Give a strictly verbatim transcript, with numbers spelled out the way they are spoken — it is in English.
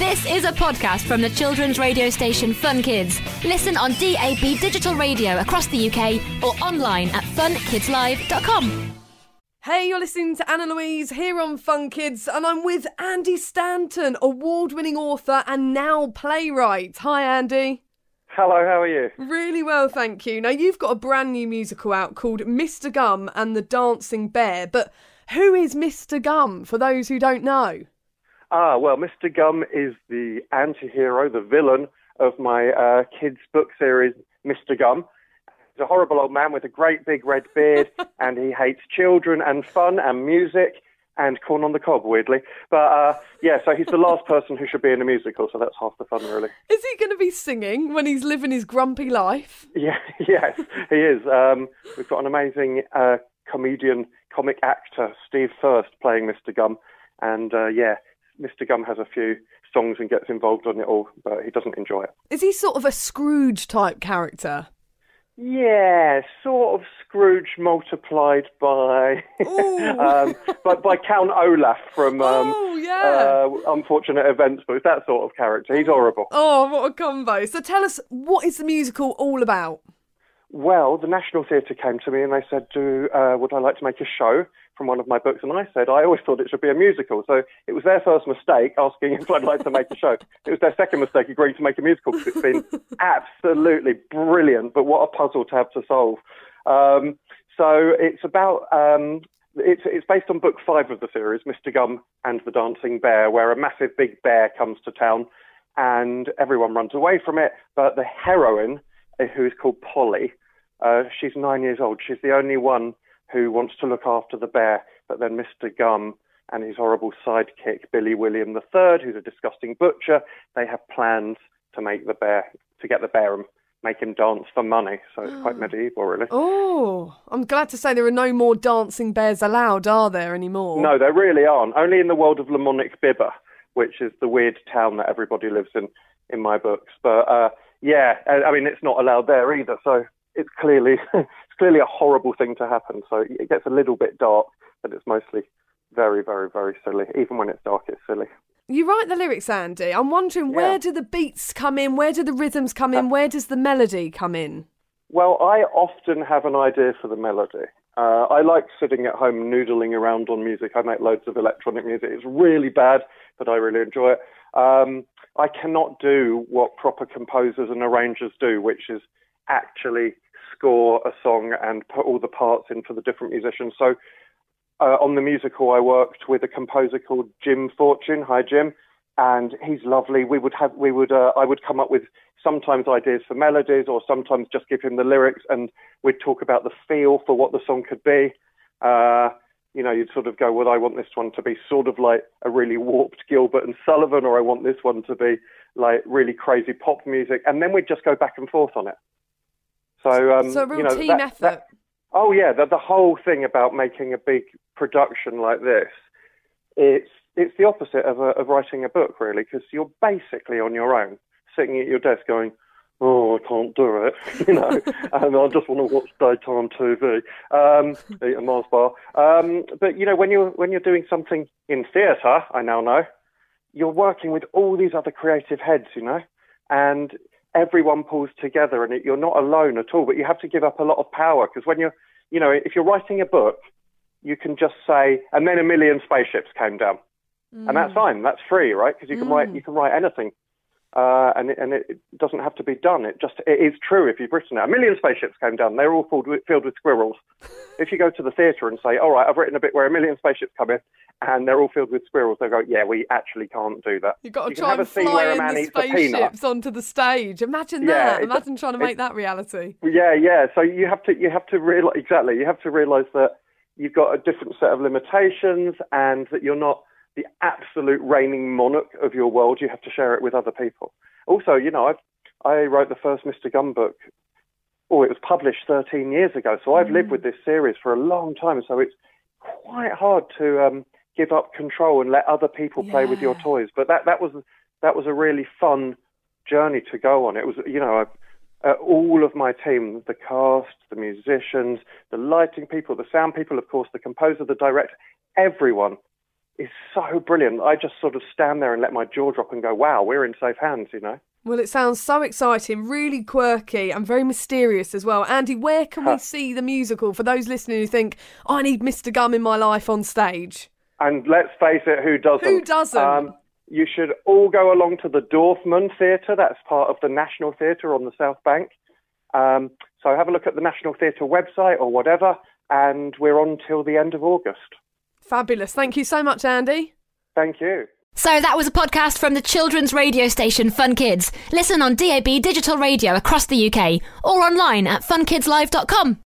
This is a podcast from the children's radio station Fun Kids. Listen on D A B digital radio across the U K or online at fun kids live dot com. Hey, you're listening to Anna Louise here on Fun Kids, and I'm with Andy Stanton, award-winning author and now playwright. Hi, Andy. Hello, how are you? Really well, thank you. Now, you've got a brand new musical out called Mister Gum and the Dancing Bear, but who is Mister Gum, for those who don't know? Ah, well, Mister Gum is the anti-hero, the villain of my uh, kids' book series, Mister Gum. He's a horrible old man with a great big red beard, and he hates children and fun and music and corn on the cob, weirdly. But, uh, yeah, so he's the last person who should be in a musical, so that's half the fun, really. Is he going to be singing when he's living his grumpy life? Yeah, yes, he is. Um, we've got an amazing uh, comedian, comic actor, Steve First, playing Mister Gum. And, uh, yeah, Mister Gum has a few songs and gets involved on it all, but he doesn't enjoy it. Is he sort of a Scrooge-type character? Yeah, sort of Scrooge multiplied by um, by, by Count Olaf from um, oh, yeah. uh, Unfortunate Events Books, that sort of character. He's horrible. Oh, what a combo. So tell us, what is the musical all about? Well, the National Theatre came to me and they said, Do, uh, would I like to make a show from one of my books? And I said, I always thought it should be a musical. So it was their first mistake, asking if I'd like to make a show. It was their second mistake, agreeing to make a musical, because it's been absolutely brilliant, but what a puzzle to have to solve. Um, so it's about, um, it's, it's based on book five of the series, Mister Gum and the Dancing Bear, where a massive big bear comes to town and everyone runs away from it. But the heroine, who is called Polly, Uh, she's nine years old. She's the only one who wants to look after the bear. But then Mister Gum and his horrible sidekick, Billy William the Third, who's a disgusting butcher, they have plans to make the bear, to get the bear and make him dance for money. So it's quite medieval, really. Oh, I'm glad to say there are no more dancing bears allowed, are there, anymore? No, there really aren't. Only in the world of Lamonic Bibber, which is the weird town that everybody lives in, in my books. But uh, yeah, I, I mean, it's not allowed there either, so it's clearly it's clearly a horrible thing to happen. So it gets a little bit dark, but it's mostly very, very, very silly. Even when it's dark, it's silly. You write the lyrics, Andy. I'm wondering, yeah. where do the beats come in? Where do the rhythms come in? Where does the melody come in? Well, I often have an idea for the melody. Uh, I like sitting at home noodling around on music. I make loads of electronic music. It's really bad, but I really enjoy it. Um, I cannot do what proper composers and arrangers do, which is actually score a song and put all the parts in for the different musicians. So uh, on the musical, I worked with a composer called Jim Fortune. Hi, Jim. And he's lovely. We would have, we would, uh, I would come up with sometimes ideas for melodies, or sometimes just give him the lyrics, and we'd talk about the feel for what the song could be. Uh, you know, you'd sort of go, well, I want this one to be sort of like a really warped Gilbert and Sullivan, or I want this one to be like really crazy pop music. And then we'd just go back and forth on it. So, um, so a real you know, team that, effort. That, oh, yeah, the, the whole thing about making a big production like this, it's it's the opposite of, a, of writing a book, really, because you're basically on your own, sitting at your desk going, oh, I can't do it, you know, and I just want to watch daytime T V, um, eat a Mars bar. Um, but, you know, when you're, when you're doing something in theatre, I now know, you're working with all these other creative heads, you know, and everyone pulls together, and it, you're not alone at all, but you have to give up a lot of power, because when you're, you know, if you're writing a book, you can just say, and then a million spaceships came down. Mm. And that's fine. That's free, right? Because you can mm. write, you can write anything, uh, and it, and it doesn't have to be done. It just it is true if you've written it. A million spaceships came down. They're all filled with, filled with squirrels. If you go to the theatre and say, "All right, I've written a bit where a million spaceships come in, and they're all filled with squirrels," they go, "Yeah, we actually can't do that." You've got to you try and fly in the spaceships onto the stage. Imagine yeah, that. Imagine trying to make that reality. Yeah, yeah. So you have to you have to realize exactly. You have to realise that you've got a different set of limitations, and that you're not the absolute reigning monarch of your world. You have to share it with other people. Also, you know, I've, I wrote the first Mister Gum book. Oh, it was published thirteen years ago. So I've mm. lived with this series for a long time. So it's quite hard to um, give up control and let other people play yeah. with your toys. But that, that was that was a really fun journey to go on. It was, you know, I, uh, all of my team, the cast, the musicians, the lighting people, the sound people, of course, the composer, the director, everyone is so brilliant. I just sort of stand there and let my jaw drop and go, wow, we're in safe hands, you know. Well, it sounds so exciting, really quirky and very mysterious as well. Andy, where can Huh. we see the musical for those listening who think, oh, I need Mister Gum in my life on stage? And let's face it, who doesn't? Who doesn't? Um, you should all go along to the Dorfman Theatre. That's part of the National Theatre on the South Bank. Um, so have a look at the National Theatre website or whatever, and we're on till the end of August. Fabulous. Thank you so much, Andy. Thank you. So that was a podcast from the children's radio station Fun Kids. Listen on D A B digital radio across the U K or online at fun kids live dot com.